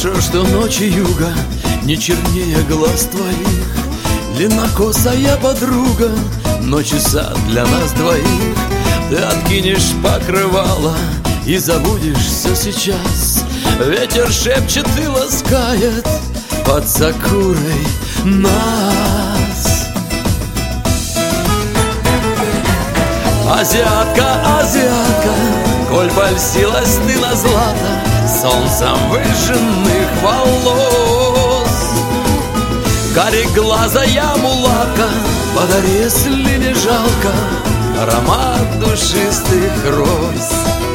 Хорошо, что ночи юга не чернее глаз твоих. Длиннокосая подруга, ночи сад для нас двоих. Ты откинешь покрывало и забудешь все сейчас. Ветер шепчет и ласкает под сакурой нас. Азиатка, азиатка, коль польстилась ты на злато солнцем выжженных волос. Кареглазая мулатка, подари, если не жалко, аромат душистых роз.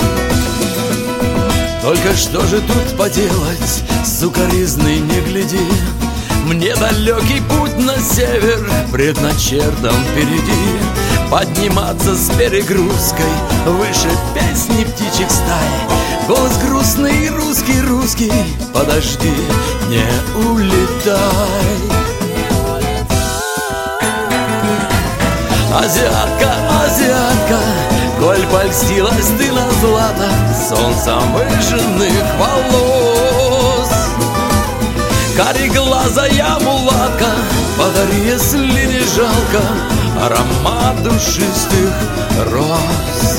Только что же тут поделать, сукоризный не гляди. Мне далекий путь на север предначертан впереди. Подниматься с перегрузкой выше песни птичьих стай. Голос грустный, русский, русский, подожди, не улетай. Азиатка, азиатка, коль польстилась ты на злато солнцем выжженных волос. Кареглазая мулатка, подари, если не жалко, аромат душистых роз.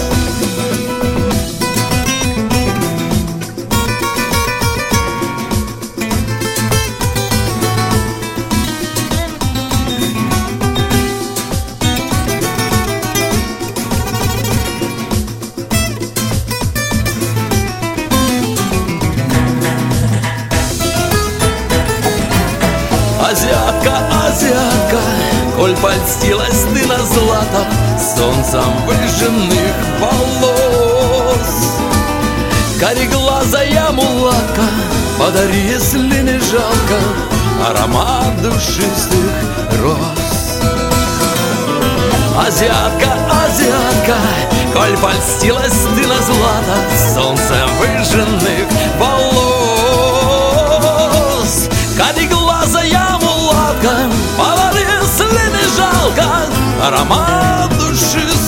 Азиатка, азиатка, коль польстилась ты на злато солнцем выжженных волос. Кареглазая мулатка, подари, если не жалко, аромат душистых роз. Азиатка, азиатка, коль польстилась ты на злато солнцем выжженных волос. Кареглазая мулатка, подари, если не жалко, аромат душистых